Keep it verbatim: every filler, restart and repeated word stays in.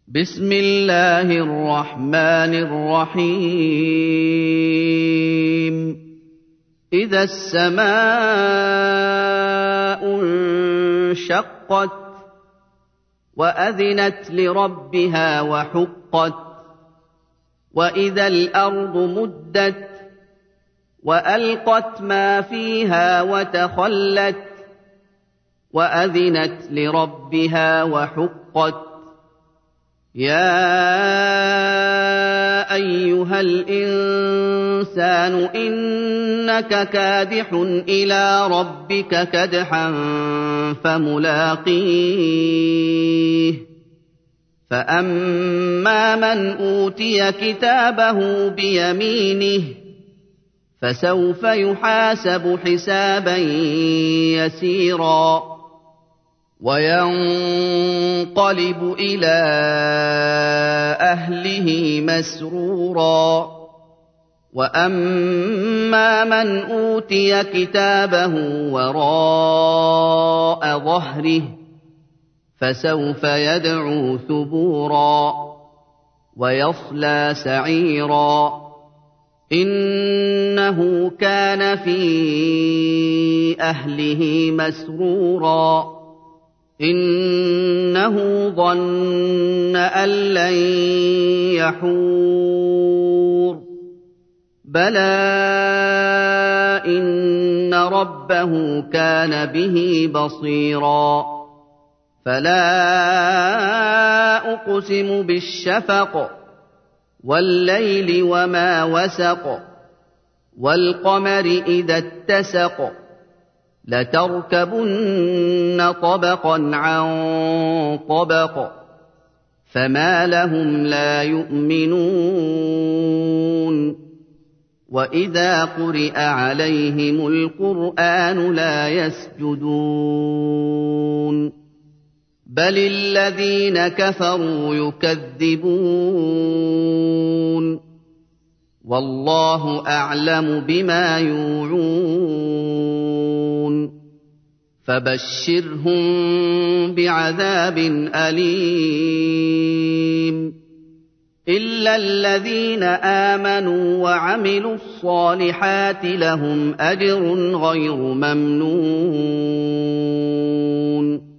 بسم الله الرحمن الرحيم إذا السماء انشقت وأذنت لربها وحقت وإذا الأرض مدت وألقت ما فيها وتخلت وأذنت لربها وحقت يا أيها الإنسان إنك كادح إلى ربك كدحا فملاقيه فأما من أوتي كتابه بيمينه فسوف يحاسب حسابا يسيرا وينقلب إلى أهله مسرورا وأما من أوتي كتابه وراء ظهره فسوف يدعو ثبورا ويصلى سعيرا إنه كان في أهله مسرورا إنه ظن أن لن يحور بلى إن ربه كان به بصيرا فلا أقسم بالشفق والليل وما وسق والقمر إذا اتسق لتركبن طبقا عن طبق فما لهم لا يؤمنون وإذا قرئ عليهم القرآن لا يسجدون بل الذين كفروا يكذبون والله أعلم بما يوعون فبشرهم بعذاب أليم إلا الذين آمنوا وعملوا الصالحات لهم أجر غير ممنون